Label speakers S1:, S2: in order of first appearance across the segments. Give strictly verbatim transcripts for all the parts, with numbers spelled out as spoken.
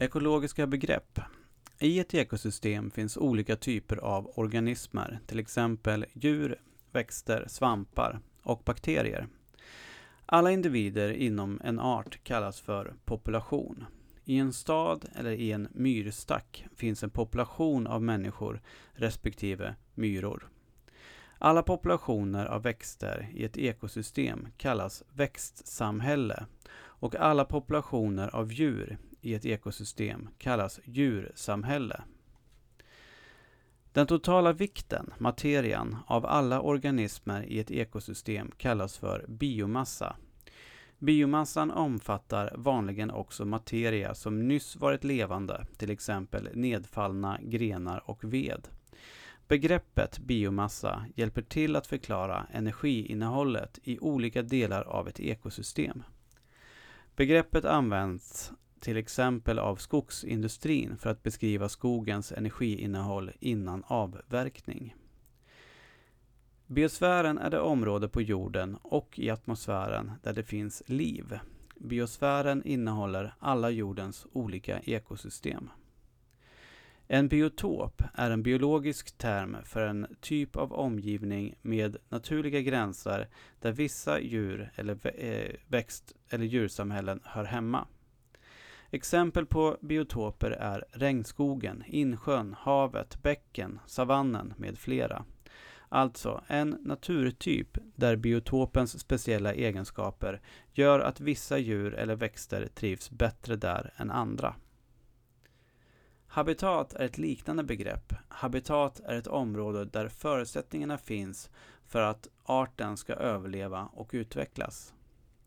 S1: Ekologiska begrepp. I ett ekosystem finns olika typer av organismer, till exempel djur, växter, svampar och bakterier. Alla individer inom en art kallas för population. I en stad eller i en myrstack finns en population av människor respektive myror. Alla populationer av växter i ett ekosystem kallas växtsamhälle och alla populationer av djur i ett ekosystem kallas djursamhälle. Den totala vikten, materian, av alla organismer i ett ekosystem kallas för biomassa. Biomassan omfattar vanligen också materia som nyss varit levande, till exempel nedfallna grenar och ved. Begreppet biomassa hjälper till att förklara energiinnehållet i olika delar av ett ekosystem. Begreppet används till exempel av skogsindustrin för att beskriva skogens energiinnehåll innan avverkning. Biosfären är det område på jorden och i atmosfären där det finns liv. Biosfären innehåller alla jordens olika ekosystem. En biotop är en biologisk term för en typ av omgivning med naturliga gränser där vissa djur eller växt- eller djursamhällen hör hemma. Exempel på biotoper är regnskogen, insjön, havet, bäcken, savannen med flera. Alltså en naturtyp där biotopens speciella egenskaper gör att vissa djur eller växter trivs bättre där än andra. Habitat är ett liknande begrepp. Habitat är ett område där förutsättningarna finns för att arten ska överleva och utvecklas.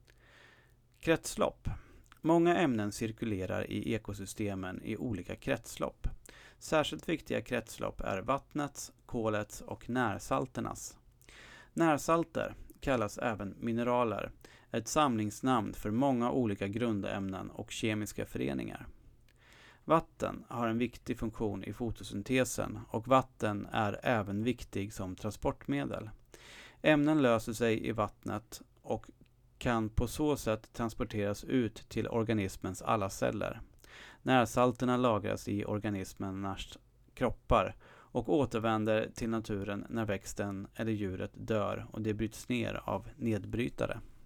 S1: Kretslopp. Många ämnen cirkulerar i ekosystemen i olika kretslopp. Särskilt viktiga kretslopp är vattnets, kolets och närsalternas. Närsalter kallas även mineraler, ett samlingsnamn för många olika grundämnen och kemiska föreningar. Vatten har en viktig funktion i fotosyntesen och vatten är även viktig som transportmedel. Ämnen löser sig i vattnet och kan på så sätt transporteras ut till organismens alla celler. Närsalterna lagras i organismernas kroppar och återvänder till naturen när växten eller djuret dör och det bryts ner av nedbrytare.